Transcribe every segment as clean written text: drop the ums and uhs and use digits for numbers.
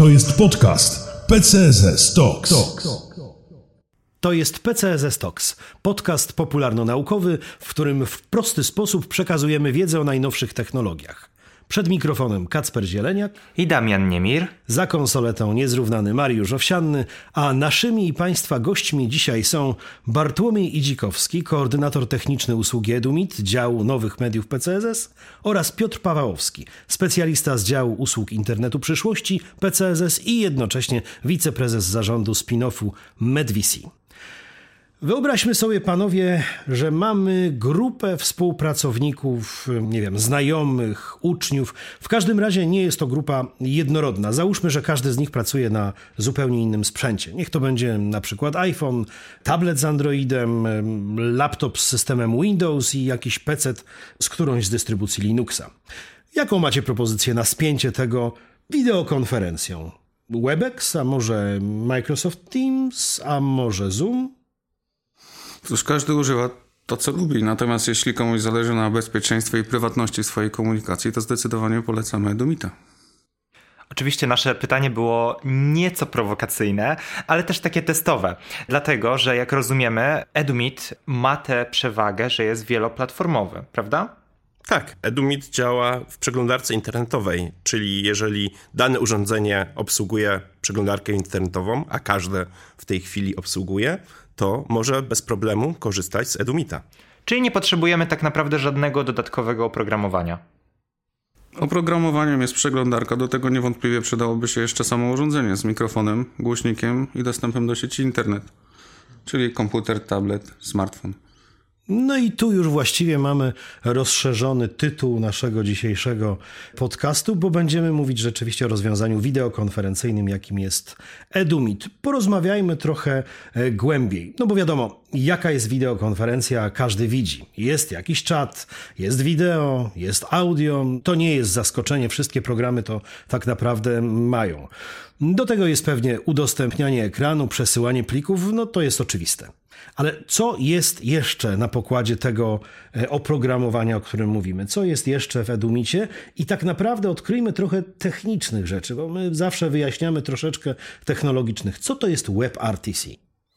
To jest podcast PCSS Talks. To jest PCSS Talks, podcast popularno-naukowy, w którym w prosty sposób przekazujemy wiedzę o najnowszych technologiach. Przed mikrofonem Kacper Zieleniak i Damian Niemir. Za konsoletą niezrównany Mariusz Owsianny, a naszymi i Państwa gośćmi dzisiaj są Bartłomiej Idzikowski, koordynator techniczny usługi Edumit, działu nowych mediów PCSS, oraz Piotr Pawałowski, specjalista z działu usług internetu przyszłości PCSS i jednocześnie wiceprezes zarządu spin-offu MedVC. Wyobraźmy sobie, panowie, że mamy grupę współpracowników, znajomych, uczniów. W każdym razie nie jest to grupa jednorodna. Załóżmy, że każdy z nich pracuje na zupełnie innym sprzęcie. Niech to będzie na przykład iPhone, tablet z Androidem, laptop z systemem Windows i jakiś PC z którąś z dystrybucji Linuxa. Jaką macie propozycję na spięcie tego wideokonferencją? Webex, a może Microsoft Teams, a może Zoom? Cóż, każdy używa to, co lubi, natomiast jeśli komuś zależy na bezpieczeństwie i prywatności swojej komunikacji, to zdecydowanie polecamy Edumita. Oczywiście nasze pytanie było nieco prowokacyjne, ale też takie testowe, dlatego, że jak rozumiemy, Edumit ma tę przewagę, że jest wieloplatformowy, prawda? Tak, Edumit działa w przeglądarce internetowej, czyli jeżeli dane urządzenie obsługuje przeglądarkę internetową, a każde w tej chwili obsługuje, to może bez problemu korzystać z Edumita. Czyli nie potrzebujemy tak naprawdę żadnego dodatkowego oprogramowania. Oprogramowaniem jest przeglądarka, do tego niewątpliwie przydałoby się jeszcze samo urządzenie z mikrofonem, głośnikiem i dostępem do sieci internet, czyli komputer, tablet, smartfon. No i tu już właściwie mamy rozszerzony tytuł naszego dzisiejszego podcastu, bo będziemy mówić rzeczywiście o rozwiązaniu wideokonferencyjnym, jakim jest Edumit. Porozmawiajmy trochę głębiej, no bo wiadomo, jaka jest wideokonferencja, każdy widzi. Jest jakiś czat, jest wideo, jest audio, to nie jest zaskoczenie, wszystkie programy to tak naprawdę mają. Do tego jest pewnie udostępnianie ekranu, przesyłanie plików, no to jest oczywiste. Ale co jest jeszcze na pokładzie tego oprogramowania, o którym mówimy? Co jest jeszcze w Edumicie? I tak naprawdę odkryjmy trochę technicznych rzeczy, bo my zawsze wyjaśniamy troszeczkę technologicznych. Co to jest WebRTC?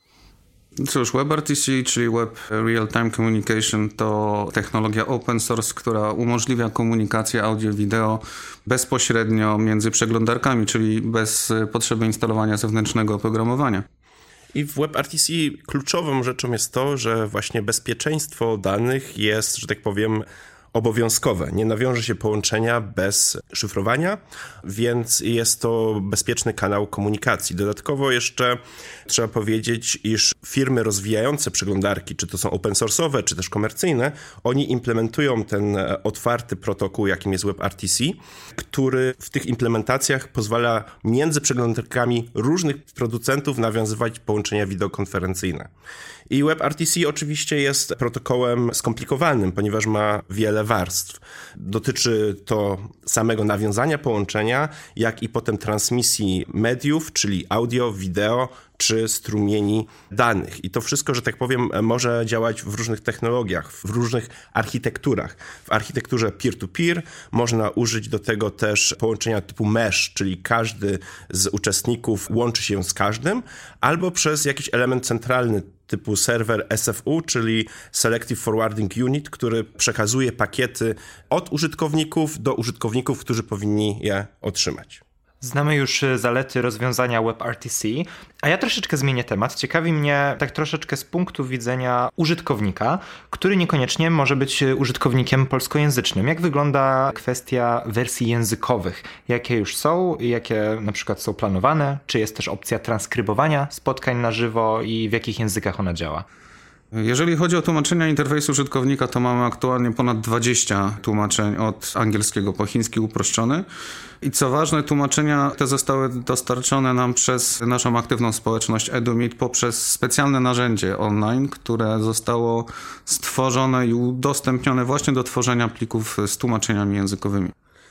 Cóż, WebRTC, czyli Web Real-Time Communication, to technologia open source, która umożliwia komunikację audio-wideo bezpośrednio między przeglądarkami, czyli bez potrzeby instalowania zewnętrznego oprogramowania. I w WebRTC kluczową rzeczą jest to, że właśnie bezpieczeństwo danych jest, że tak powiem, obowiązkowe. Nie nawiąże się połączenia bez szyfrowania, więc jest to bezpieczny kanał komunikacji. Dodatkowo jeszcze trzeba powiedzieć, iż firmy rozwijające przeglądarki, czy to są open source'owe, czy też komercyjne, oni implementują ten otwarty protokół, jakim jest WebRTC, który w tych implementacjach pozwala między przeglądarkami różnych producentów nawiązywać połączenia wideokonferencyjne. I WebRTC oczywiście jest protokołem skomplikowanym, ponieważ ma wiele warstw. Dotyczy to samego nawiązania połączenia, jak i potem transmisji mediów, czyli audio, wideo, czy strumieni danych. I to wszystko, że tak powiem, może działać w różnych technologiach, w różnych architekturach. W architekturze peer-to-peer można użyć do tego też połączenia typu mesh, czyli każdy z uczestników łączy się z każdym, albo przez jakiś element centralny typu serwer SFU, czyli Selective Forwarding Unit, który przekazuje pakiety od użytkowników do użytkowników, którzy powinni je otrzymać. Znamy już zalety rozwiązania WebRTC, a ja troszeczkę zmienię temat. Ciekawi mnie tak troszeczkę z punktu widzenia użytkownika, który niekoniecznie może być użytkownikiem polskojęzycznym. Jak wygląda kwestia wersji językowych? Jakie już są? Jakie na przykład są planowane? Czy jest też opcja transkrybowania spotkań na żywo i w jakich językach ona działa? Jeżeli chodzi o tłumaczenia interfejsu użytkownika, to mamy aktualnie ponad 20 tłumaczeń od angielskiego po chiński uproszczony. I co ważne, tłumaczenia te zostały dostarczone nam przez naszą aktywną społeczność Edumit poprzez specjalne narzędzie online, które zostało stworzone i udostępnione właśnie do tworzenia plików z tłumaczeniami językowymi.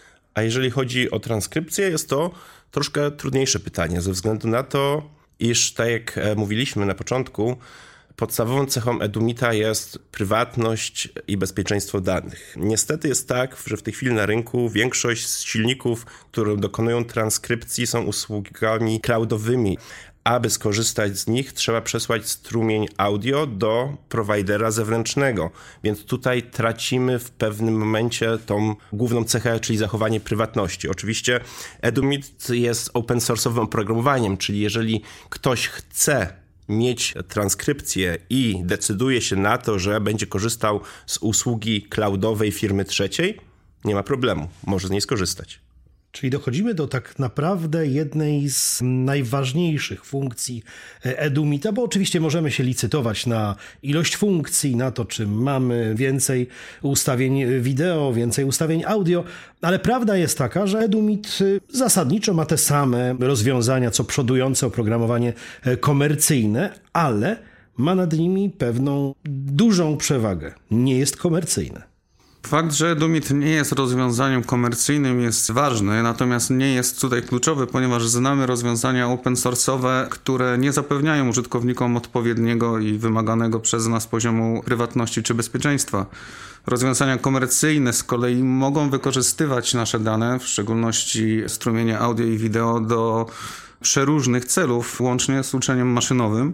A jeżeli chodzi o transkrypcję, jest to troszkę trudniejsze pytanie, ze względu na to, iż tak jak mówiliśmy na początku, podstawową cechą Edumita jest prywatność i bezpieczeństwo danych. Niestety jest tak, że w tej chwili na rynku większość z silników, które dokonują transkrypcji, są usługami cloudowymi. Aby skorzystać z nich, trzeba przesłać strumień audio do prowajdera zewnętrznego. Więc tutaj tracimy w pewnym momencie tą główną cechę, czyli zachowanie prywatności. Oczywiście Edumit jest open source'owym oprogramowaniem, czyli jeżeli ktoś chce mieć transkrypcję i decyduje się na to, że będzie korzystał z usługi cloudowej firmy trzeciej, nie ma problemu, może z niej skorzystać. Czyli dochodzimy do tak naprawdę jednej z najważniejszych funkcji Edumita, bo oczywiście możemy się licytować na ilość funkcji, na to, czy mamy więcej ustawień wideo, więcej ustawień audio, ale prawda jest taka, że Edumit zasadniczo ma te same rozwiązania, co przodujące oprogramowanie komercyjne, ale ma nad nimi pewną dużą przewagę. Nie jest komercyjne. Fakt, że Edumit nie jest rozwiązaniem komercyjnym jest ważny, natomiast nie jest tutaj kluczowy, ponieważ znamy rozwiązania open source'owe, które nie zapewniają użytkownikom odpowiedniego i wymaganego przez nas poziomu prywatności czy bezpieczeństwa. Rozwiązania komercyjne z kolei mogą wykorzystywać nasze dane, w szczególności strumienie audio i wideo, do przeróżnych celów, łącznie z uczeniem maszynowym,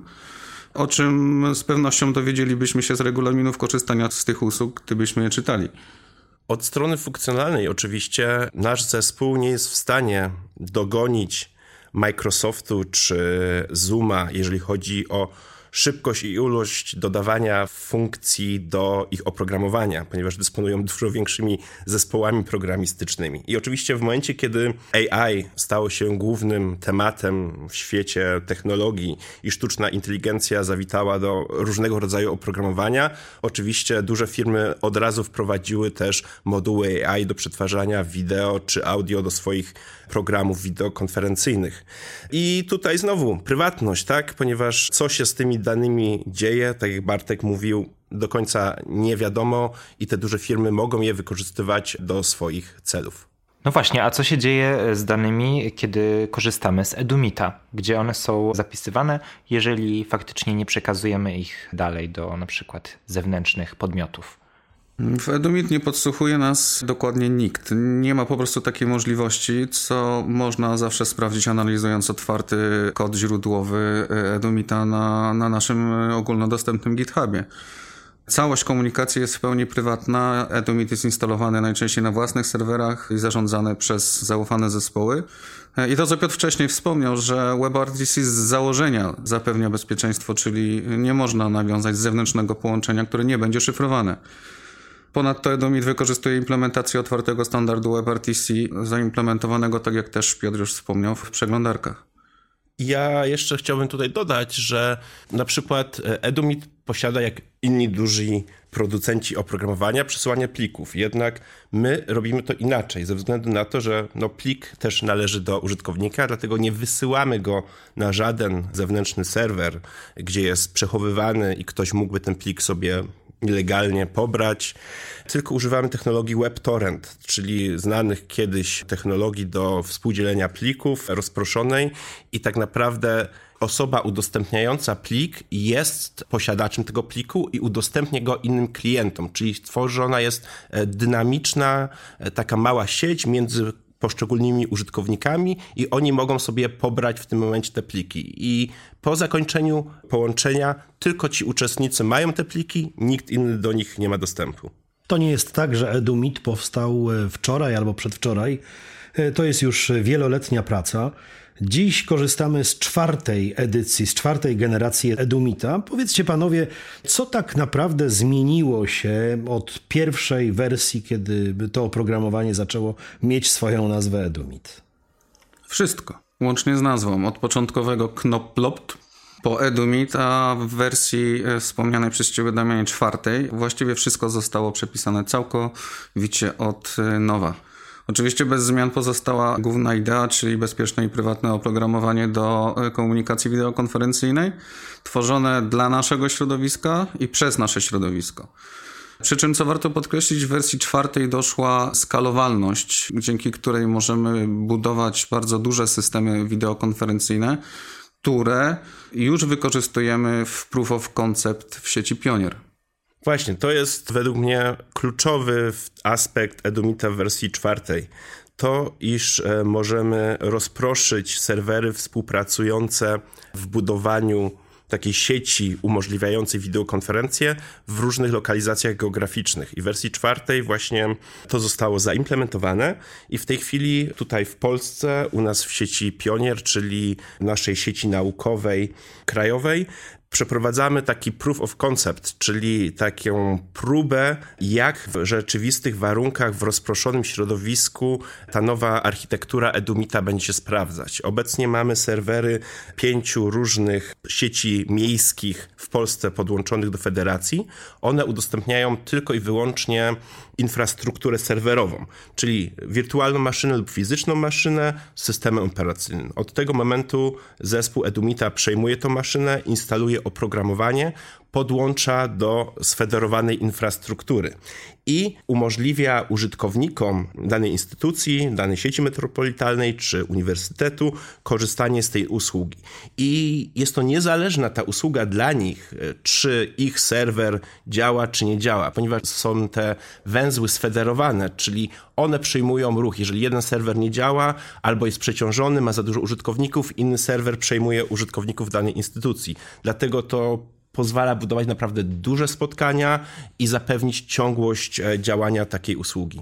o czym z pewnością dowiedzielibyśmy się z regulaminów korzystania z tych usług, gdybyśmy je czytali. Od strony funkcjonalnej oczywiście nasz zespół nie jest w stanie dogonić Microsoftu czy Zooma, jeżeli chodzi o szybkość i ilość dodawania funkcji do ich oprogramowania, ponieważ dysponują dużo większymi zespołami programistycznymi. I oczywiście w momencie, kiedy AI stało się głównym tematem w świecie technologii i sztuczna inteligencja zawitała do różnego rodzaju oprogramowania, oczywiście duże firmy od razu wprowadziły też moduły AI do przetwarzania wideo czy audio do swoich programów wideokonferencyjnych. I tutaj znowu prywatność, tak? Ponieważ co się z tymi danymi dzieje, tak jak Bartek mówił, do końca nie wiadomo i te duże firmy mogą je wykorzystywać do swoich celów. No właśnie, a co się dzieje z danymi, kiedy korzystamy z Edumita? Gdzie one są zapisywane, jeżeli faktycznie nie przekazujemy ich dalej do na przykład zewnętrznych podmiotów? W Edumit nie podsłuchuje nas dokładnie nikt. Nie ma po prostu takiej możliwości, co można zawsze sprawdzić, analizując otwarty kod źródłowy Edumita na naszym ogólnodostępnym GitHubie. Całość komunikacji jest w pełni prywatna. Edumit jest instalowany najczęściej na własnych serwerach i zarządzany przez zaufane zespoły. I to, co Piotr wcześniej wspomniał, że WebRTC z założenia zapewnia bezpieczeństwo, czyli nie można nawiązać zewnętrznego połączenia, które nie będzie szyfrowane. Ponadto Edumit wykorzystuje implementację otwartego standardu WebRTC, zaimplementowanego, tak jak też Piotr już wspomniał, w przeglądarkach. Ja jeszcze chciałbym tutaj dodać, że na przykład Edumit posiada, jak inni duzi producenci oprogramowania, przesyłanie plików. Jednak my robimy to inaczej, ze względu na to, że plik też należy do użytkownika, dlatego nie wysyłamy go na żaden zewnętrzny serwer, gdzie jest przechowywany i ktoś mógłby ten plik sobie nielegalnie pobrać, tylko używamy technologii WebTorrent, czyli znanych kiedyś technologii do współdzielenia plików rozproszonej i tak naprawdę osoba udostępniająca plik jest posiadaczem tego pliku i udostępnia go innym klientom, czyli tworzona jest dynamiczna, taka mała sieć między poszczególnymi użytkownikami i oni mogą sobie pobrać w tym momencie te pliki. I po zakończeniu połączenia tylko ci uczestnicy mają te pliki, nikt inny do nich nie ma dostępu. To nie jest tak, że Edumit powstał wczoraj albo przedwczoraj. To jest już wieloletnia praca. Dziś korzystamy z czwartej edycji, z czwartej generacji Edumita. Powiedzcie panowie, co tak naprawdę zmieniło się od pierwszej wersji, kiedy to oprogramowanie zaczęło mieć swoją nazwę Edumit? Wszystko, łącznie z nazwą. Od początkowego Knoplopt po Edumit, a w wersji wspomnianej przez Ciebie, Damianie, czwartej właściwie wszystko zostało przepisane całkowicie od nowa. Oczywiście bez zmian pozostała główna idea, czyli bezpieczne i prywatne oprogramowanie do komunikacji wideokonferencyjnej, tworzone dla naszego środowiska i przez nasze środowisko. Przy czym, co warto podkreślić, w wersji czwartej doszła skalowalność, dzięki której możemy budować bardzo duże systemy wideokonferencyjne, które już wykorzystujemy w Proof of Concept w sieci Pionier. Właśnie, to jest według mnie kluczowy aspekt Edumita w wersji 4. To, iż możemy rozproszyć serwery współpracujące w budowaniu takiej sieci umożliwiającej wideokonferencje w różnych lokalizacjach geograficznych. I w wersji 4 właśnie to zostało zaimplementowane i w tej chwili tutaj w Polsce, u nas w sieci Pionier, czyli naszej sieci naukowej krajowej, przeprowadzamy taki proof of concept, czyli taką próbę, jak w rzeczywistych warunkach, w rozproszonym środowisku ta nowa architektura Edumita będzie się sprawdzać. Obecnie mamy serwery 5 różnych sieci miejskich w Polsce podłączonych do federacji. One udostępniają tylko i wyłącznie infrastrukturę serwerową, czyli wirtualną maszynę lub fizyczną maszynę z systemem operacyjnym. Od tego momentu zespół Edumita przejmuje tą maszynę, instaluje oprogramowanie, podłącza do sfederowanej infrastruktury i umożliwia użytkownikom danej instytucji, danej sieci metropolitalnej czy uniwersytetu korzystanie z tej usługi. I jest to niezależna ta usługa dla nich, czy ich serwer działa, czy nie działa, ponieważ są te węzły sfederowane, czyli one przyjmują ruch. Jeżeli jeden serwer nie działa albo jest przeciążony, ma za dużo użytkowników, inny serwer przejmuje użytkowników danej instytucji. Dlatego to pozwala budować naprawdę duże spotkania i zapewnić ciągłość działania takiej usługi.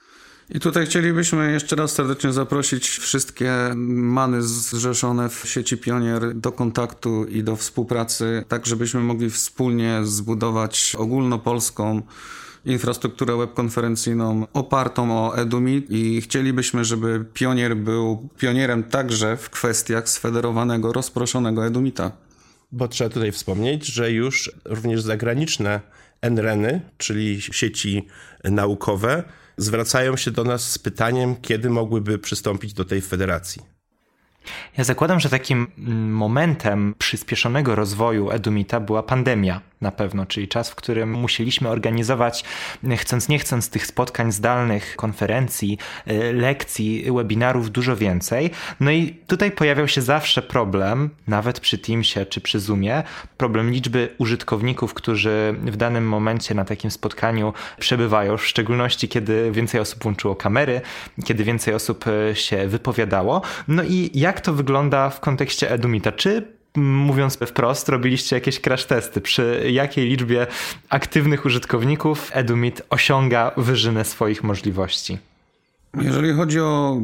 I tutaj chcielibyśmy jeszcze raz serdecznie zaprosić wszystkie many zrzeszone w sieci Pionier do kontaktu i do współpracy, tak żebyśmy mogli wspólnie zbudować ogólnopolską infrastrukturę webkonferencyjną opartą o Edumit i chcielibyśmy, żeby Pionier był pionierem także w kwestiach sfederowanego, rozproszonego Edumita. Bo trzeba tutaj wspomnieć, że już również zagraniczne NRN-y, czyli sieci naukowe, zwracają się do nas z pytaniem, kiedy mogłyby przystąpić do tej federacji. Ja zakładam, że takim momentem przyspieszonego rozwoju Edumita była pandemia na pewno, czyli czas, w którym musieliśmy organizować, chcąc nie chcąc, tych spotkań zdalnych, konferencji, lekcji, webinarów dużo więcej. No i tutaj pojawiał się zawsze problem, nawet przy Teamsie czy przy Zoomie, problem liczby użytkowników, którzy w danym momencie na takim spotkaniu przebywają, w szczególności kiedy więcej osób włączyło kamery, kiedy więcej osób się wypowiadało. No i jak to wygląda w kontekście Edumita? Czy, mówiąc wprost, robiliście jakieś crash testy? Przy jakiej liczbie aktywnych użytkowników Edumit osiąga wyżynę swoich możliwości? Jeżeli chodzi o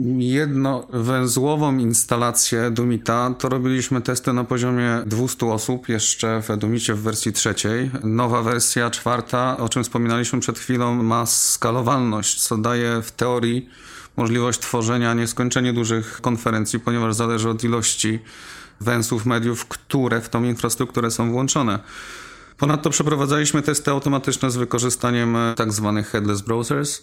jednowęzłową instalację Edumita, to robiliśmy testy na poziomie 200 osób jeszcze w Edumicie w wersji 3. Nowa wersja 4, o czym wspominaliśmy przed chwilą, ma skalowalność, co daje w teorii możliwość tworzenia nieskończenie dużych konferencji, ponieważ zależy od ilości węzłów mediów, które w tą infrastrukturę są włączone. Ponadto przeprowadzaliśmy testy automatyczne z wykorzystaniem tak zwanych headless browsers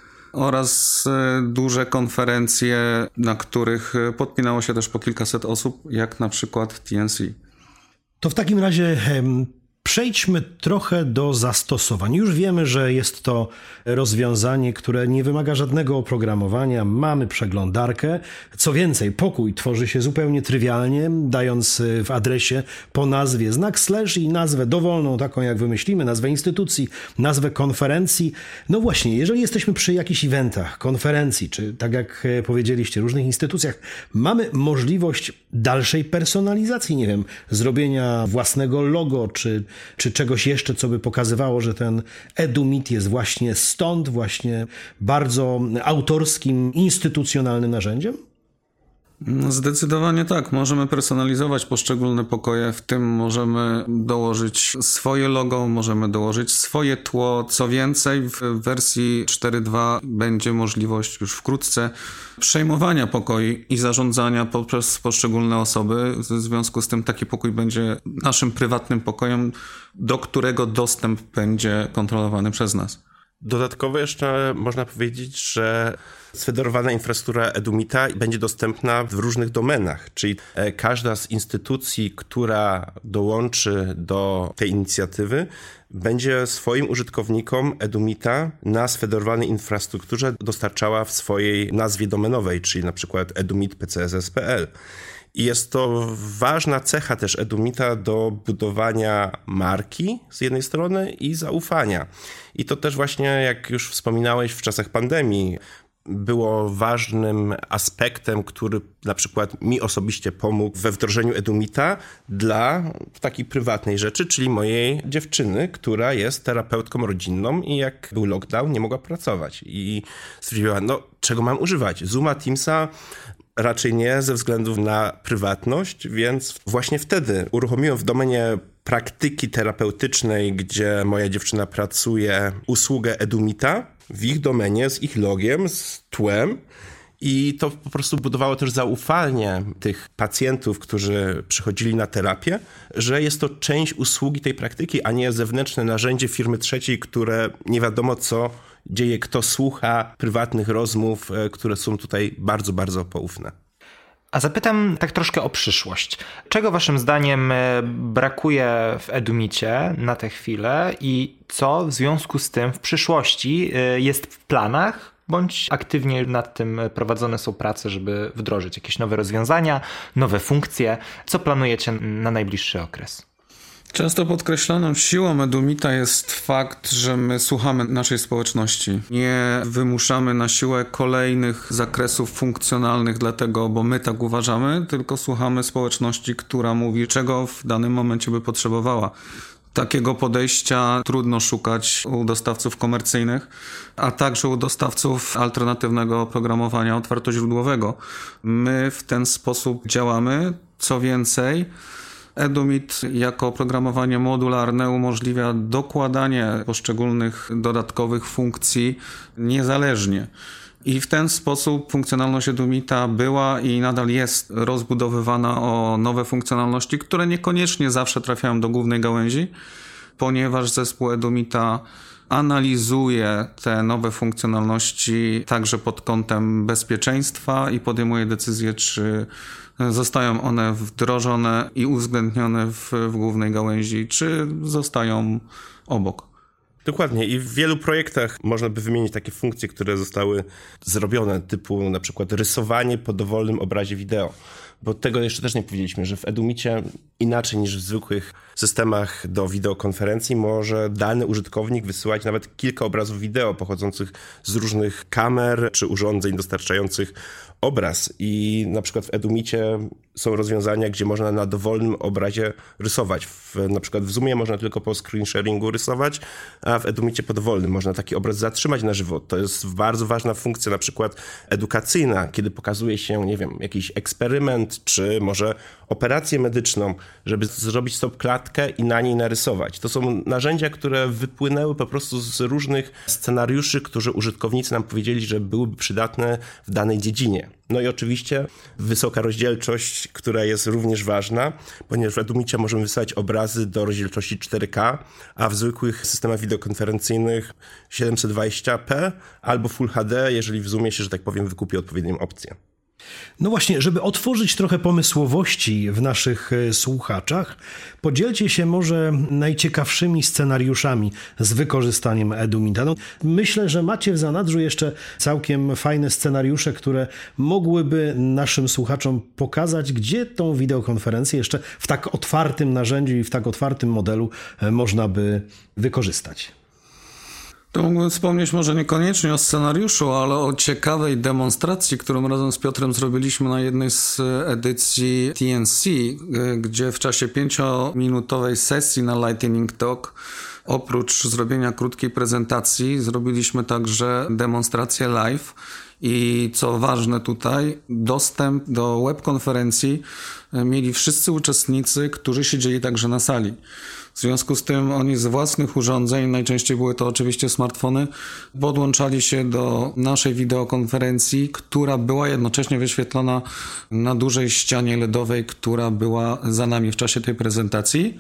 oraz duże konferencje, na których podpinało się też po kilkaset osób, jak na przykład TNC. To w takim razie przejdźmy trochę do zastosowań. Już wiemy, że jest to rozwiązanie, które nie wymaga żadnego oprogramowania. Mamy przeglądarkę. Co więcej, pokój tworzy się zupełnie trywialnie, dając w adresie po nazwie znak slash i nazwę dowolną, taką jak wymyślimy, nazwę instytucji, nazwę konferencji. No właśnie, jeżeli jesteśmy przy jakichś eventach, konferencji, czy tak jak powiedzieliście, różnych instytucjach, mamy możliwość dalszej personalizacji, nie wiem, zrobienia własnego logo, czy czegoś jeszcze, co by pokazywało, że ten Edumit jest właśnie stąd, właśnie bardzo autorskim, instytucjonalnym narzędziem? Zdecydowanie tak. Możemy personalizować poszczególne pokoje, w tym możemy dołożyć swoje logo, możemy dołożyć swoje tło. Co więcej, w wersji 4.2 będzie możliwość już wkrótce przejmowania pokoi i zarządzania poprzez poszczególne osoby. W związku z tym taki pokój będzie naszym prywatnym pokojem, do którego dostęp będzie kontrolowany przez nas. Dodatkowo jeszcze można powiedzieć, że sfederowana infrastruktura Edumita będzie dostępna w różnych domenach, czyli każda z instytucji, która dołączy do tej inicjatywy, będzie swoim użytkownikom Edumita na sfederowanej infrastrukturze dostarczała w swojej nazwie domenowej, czyli na przykład edumit.pcss.pl. I jest to ważna cecha też Edumita do budowania marki z jednej strony i zaufania. I to też właśnie, jak już wspominałeś, w czasach pandemii było ważnym aspektem, który na przykład mi osobiście pomógł we wdrożeniu Edumita dla takiej prywatnej rzeczy, czyli mojej dziewczyny, która jest terapeutką rodzinną i jak był lockdown, nie mogła pracować. I stwierdziła, czego mam używać? Zooma, Teamsa? Raczej nie, ze względu na prywatność, więc właśnie wtedy uruchomiłem w domenie praktyki terapeutycznej, gdzie moja dziewczyna pracuje, usługę Edumita w ich domenie, z ich logiem, z tłem. I to po prostu budowało też zaufanie tych pacjentów, którzy przychodzili na terapię, że jest to część usługi tej praktyki, a nie zewnętrzne narzędzie firmy trzeciej, które nie wiadomo co dzieje, kto słucha prywatnych rozmów, które są tutaj bardzo, bardzo poufne. A zapytam tak troszkę o przyszłość. Czego waszym zdaniem brakuje w Edumicie na tę chwilę i co w związku z tym w przyszłości jest w planach, bądź aktywnie nad tym prowadzone są prace, żeby wdrożyć jakieś nowe rozwiązania, nowe funkcje? Co planujecie na najbliższy okres? Często podkreślaną siłą Edumita jest fakt, że my słuchamy naszej społeczności. Nie wymuszamy na siłę kolejnych zakresów funkcjonalnych dlatego, bo my tak uważamy, tylko słuchamy społeczności, która mówi, czego w danym momencie by potrzebowała. Takiego podejścia trudno szukać u dostawców komercyjnych, a także u dostawców alternatywnego oprogramowania otwartoźródłowego. My w ten sposób działamy. Co więcej, Edumit jako oprogramowanie modularne umożliwia dokładanie poszczególnych dodatkowych funkcji niezależnie. I w ten sposób funkcjonalność Edumita była i nadal jest rozbudowywana o nowe funkcjonalności, które niekoniecznie zawsze trafiają do głównej gałęzi, ponieważ zespół Edumita analizuje te nowe funkcjonalności także pod kątem bezpieczeństwa i podejmuje decyzję, czy zostają one wdrożone i uwzględnione w głównej gałęzi, czy zostają obok. Dokładnie i w wielu projektach można by wymienić takie funkcje, które zostały zrobione, typu na przykład rysowanie po dowolnym obrazie wideo. Bo tego jeszcze też nie powiedzieliśmy, że w Edumicie inaczej niż w zwykłych systemach do wideokonferencji może dany użytkownik wysyłać nawet kilka obrazów wideo pochodzących z różnych kamer czy urządzeń dostarczających obraz. I na przykład w Edumicie są rozwiązania, gdzie można na dowolnym obrazie rysować. Na przykład w Zoomie można tylko po screen sharingu rysować, a w Edumicie po dowolnym można taki obraz zatrzymać na żywo. To jest bardzo ważna funkcja, na przykład edukacyjna, kiedy pokazuje się, nie wiem, jakiś eksperyment, czy może operację medyczną, żeby zrobić stopklatkę i na niej narysować. To są narzędzia, które wypłynęły po prostu z różnych scenariuszy, które użytkownicy nam powiedzieli, że byłyby przydatne w danej dziedzinie. No i oczywiście wysoka rozdzielczość, która jest również ważna, ponieważ w Edumicie możemy wysyłać obrazy do rozdzielczości 4K, a w zwykłych systemach wideokonferencyjnych 720p albo Full HD, jeżeli w Zoomie się, że tak powiem, wykupi odpowiednią opcję. No właśnie, żeby otworzyć trochę pomysłowości w naszych słuchaczach, podzielcie się może najciekawszymi scenariuszami z wykorzystaniem Edumita. Myślę, że macie w zanadrzu jeszcze całkiem fajne scenariusze, które mogłyby naszym słuchaczom pokazać, gdzie tą wideokonferencję jeszcze w tak otwartym narzędziu i w tak otwartym modelu można by wykorzystać. To mógłbym wspomnieć może niekoniecznie o scenariuszu, ale o ciekawej demonstracji, którą razem z Piotrem zrobiliśmy na jednej z edycji TNC, gdzie w czasie 5-minutowej sesji na Lightning Talk oprócz zrobienia krótkiej prezentacji zrobiliśmy także demonstrację live i co ważne tutaj, dostęp do webkonferencji mieli wszyscy uczestnicy, którzy siedzieli także na sali. W związku z tym oni z własnych urządzeń, najczęściej były to oczywiście smartfony, podłączali się do naszej wideokonferencji, która była jednocześnie wyświetlona na dużej ścianie LEDowej, która była za nami w czasie tej prezentacji.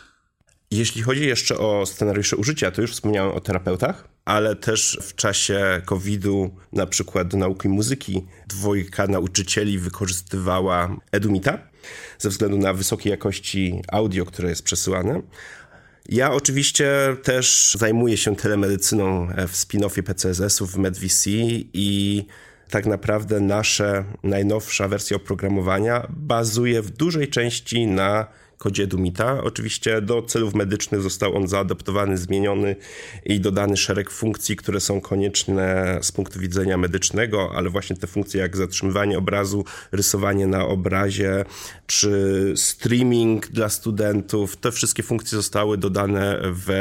Jeśli chodzi jeszcze o scenariusze użycia, to już wspomniałem o terapeutach, ale też w czasie COVID-u, na przykład do nauki muzyki, 2 nauczycieli wykorzystywała Edumita ze względu na wysokiej jakości audio, które jest przesyłane. Ja oczywiście też zajmuję się telemedycyną w spin-offie PCSS-ów w MedVC i tak naprawdę nasza najnowsza wersja oprogramowania bazuje w dużej części na kodzie Edumita. Oczywiście do celów medycznych został on zaadaptowany, zmieniony i dodany szereg funkcji, które są konieczne z punktu widzenia medycznego, ale właśnie te funkcje jak zatrzymywanie obrazu, rysowanie na obrazie, czy streaming dla studentów, te wszystkie funkcje zostały dodane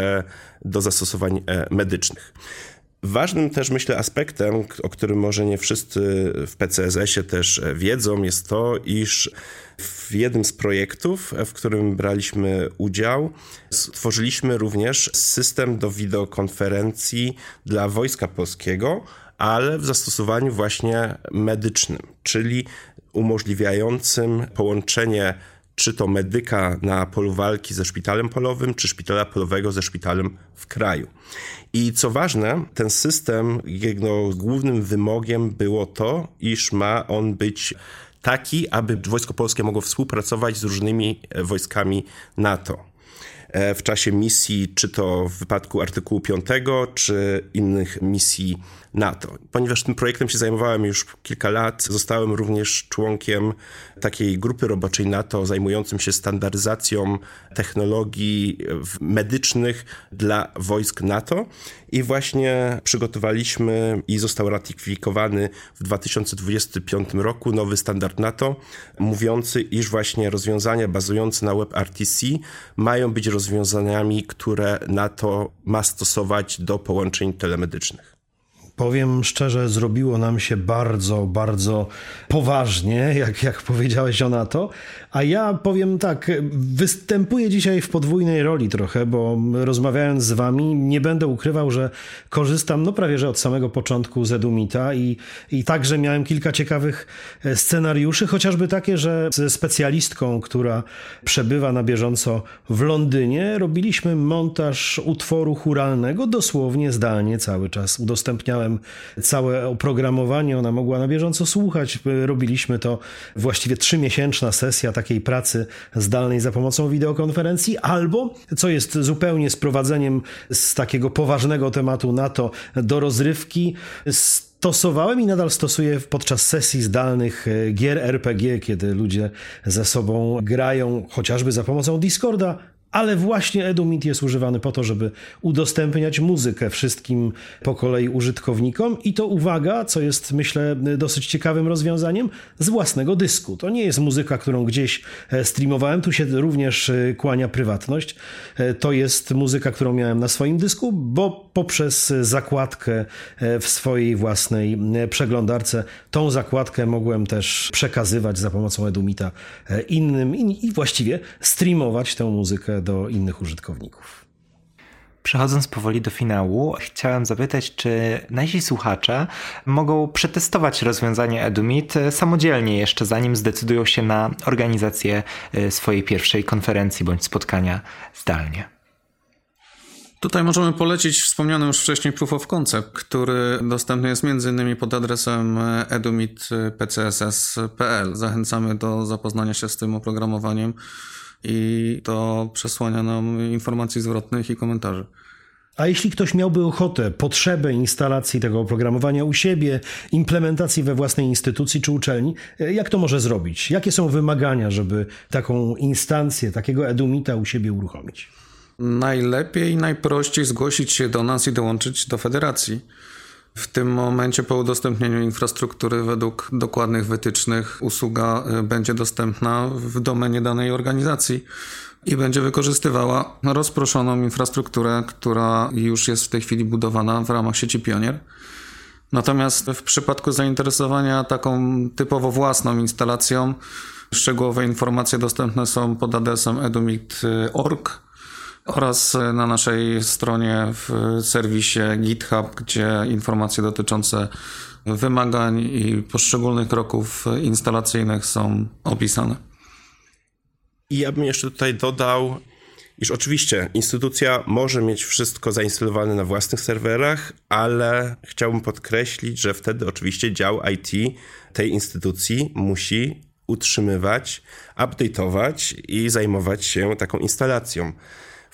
do zastosowań medycznych. Ważnym też, myślę, aspektem, o którym może nie wszyscy w PCSS-ie też wiedzą, jest to, iż w jednym z projektów, w którym braliśmy udział, stworzyliśmy również system do wideokonferencji dla Wojska Polskiego, ale w zastosowaniu właśnie medycznym, czyli umożliwiającym połączenie czy to medyka na polu walki ze szpitalem polowym, czy szpitala polowego ze szpitalem w kraju. I co ważne, ten system, jego głównym wymogiem było to, iż ma on być taki, aby Wojsko Polskie mogło współpracować z różnymi wojskami NATO w czasie misji, czy to w wypadku artykułu 5, czy innych misji NATO. Ponieważ tym projektem się zajmowałem już kilka lat, zostałem również członkiem takiej grupy roboczej NATO zajmującym się standaryzacją technologii medycznych dla wojsk NATO i właśnie przygotowaliśmy i został ratyfikowany w 2025 roku nowy standard NATO, mówiący, iż właśnie rozwiązania bazujące na WebRTC mają być rozwiązaniami, które NATO ma stosować do połączeń telemedycznych. Powiem szczerze, zrobiło nam się bardzo, bardzo poważnie, jak powiedziałeś o NATO, a ja powiem tak, występuję dzisiaj w podwójnej roli trochę, bo rozmawiając z wami nie będę ukrywał, że korzystam prawie że od samego początku z Edumita i także miałem kilka ciekawych scenariuszy, chociażby takie, że ze specjalistką, która przebywa na bieżąco w Londynie, robiliśmy montaż utworu chóralnego dosłownie zdalnie cały czas. Udostępniałem całe oprogramowanie, ona mogła na bieżąco słuchać. Robiliśmy to właściwie 3-miesięczna sesja takiej pracy zdalnej za pomocą wideokonferencji, albo, co jest zupełnie sprowadzeniem z takiego poważnego tematu NATO do rozrywki, stosowałem i nadal stosuję podczas sesji zdalnych gier RPG, kiedy ludzie ze sobą grają chociażby za pomocą Discorda, ale właśnie Edumit jest używany po to, żeby udostępniać muzykę wszystkim po kolei użytkownikom i to uwaga, co jest myślę dosyć ciekawym rozwiązaniem, z własnego dysku. To nie jest muzyka, którą gdzieś streamowałem, tu się również kłania prywatność. To jest muzyka, którą miałem na swoim dysku, bo poprzez zakładkę w swojej własnej przeglądarce tą zakładkę mogłem też przekazywać za pomocą Edumita innym i właściwie streamować tę muzykę do innych użytkowników. Przechodząc powoli do finału, chciałem zapytać, czy nasi słuchacze mogą przetestować rozwiązanie Edumit samodzielnie jeszcze, zanim zdecydują się na organizację swojej pierwszej konferencji bądź spotkania zdalnie. Tutaj możemy polecić wspomniany już wcześniej Proof of Concept, który dostępny jest m.in. pod adresem edumit.pcss.pl. Zachęcamy do zapoznania się z tym oprogramowaniem i do przesłania nam informacji zwrotnych i komentarzy. A jeśli ktoś miałby ochotę, potrzebę instalacji tego oprogramowania u siebie, implementacji we własnej instytucji czy uczelni, jak to może zrobić? Jakie są wymagania, żeby taką instancję, takiego Edumita u siebie uruchomić? Najlepiej i najprościej zgłosić się do nas i dołączyć do federacji. W tym momencie po udostępnieniu infrastruktury według dokładnych wytycznych usługa będzie dostępna w domenie danej organizacji i będzie wykorzystywała rozproszoną infrastrukturę, która już jest w tej chwili budowana w ramach sieci Pionier. Natomiast w przypadku zainteresowania taką typowo własną instalacją, szczegółowe informacje dostępne są pod adresem edumit.org oraz na naszej stronie w serwisie GitHub, gdzie informacje dotyczące wymagań i poszczególnych kroków instalacyjnych są opisane. I ja bym jeszcze tutaj dodał, iż oczywiście instytucja może mieć wszystko zainstalowane na własnych serwerach, ale chciałbym podkreślić, że wtedy oczywiście dział IT tej instytucji musi utrzymywać, update'ować i zajmować się taką instalacją.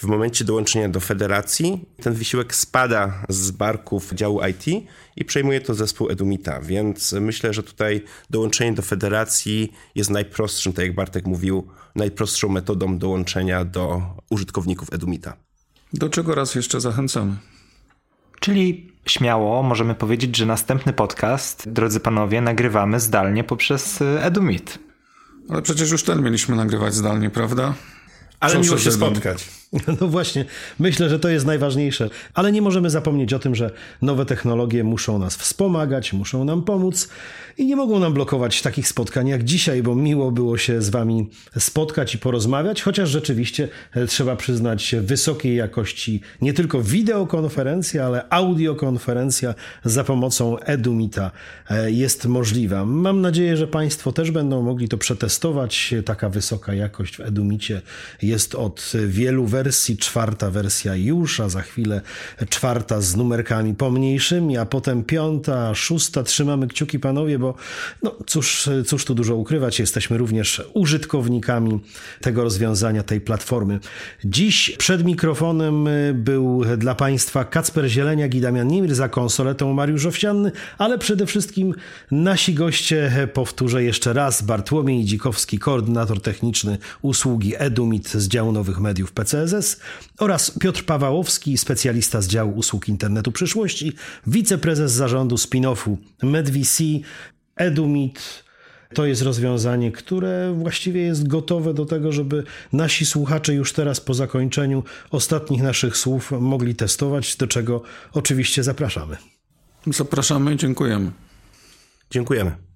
w momencie dołączenia do federacji ten wysiłek spada z barków działu IT i przejmuje to zespół Edumita, więc myślę, że tutaj dołączenie do federacji jest najprostszym, tak jak Bartek mówił, najprostszą metodą dołączenia do użytkowników Edumita. Do czego raz jeszcze zachęcamy. Czyli śmiało możemy powiedzieć, że następny podcast, drodzy panowie, nagrywamy zdalnie poprzez Edumit. Ale przecież już ten mieliśmy nagrywać zdalnie, prawda? Ale miło się spotkać. No właśnie, myślę, że to jest najważniejsze. Ale nie możemy zapomnieć o tym, że nowe technologie muszą nas wspomagać, muszą nam pomóc i nie mogą nam blokować takich spotkań jak dzisiaj, bo miło było się z wami spotkać i porozmawiać, chociaż rzeczywiście trzeba przyznać wysokiej jakości nie tylko wideokonferencja, ale audiokonferencja za pomocą Edumita jest możliwa. Mam nadzieję, że państwo też będą mogli to przetestować. Taka wysoka jakość w Edumicie jest od wielu wersji. 4. wersja już, a za chwilę 4. z numerkami pomniejszymi, a potem 5., 6. Trzymamy kciuki, panowie, bo no cóż tu dużo ukrywać, jesteśmy również użytkownikami tego rozwiązania, tej platformy. Dziś przed mikrofonem był dla państwa Kacper Zieleniak i Damian Nimir, za konsoletą Mariusz Owsianny, ale przede wszystkim nasi goście, powtórzę jeszcze raz, Bartłomiej Idzikowski, koordynator techniczny usługi Edumit z działu nowych mediów PCSS oraz Piotr Pawałowski, specjalista z działu usług internetu przyszłości, wiceprezes zarządu spin-offu MedVC. Edumit to jest rozwiązanie, które właściwie jest gotowe do tego, żeby nasi słuchacze już teraz po zakończeniu ostatnich naszych słów mogli testować, do czego oczywiście zapraszamy. Zapraszamy i dziękujemy. Dziękujemy.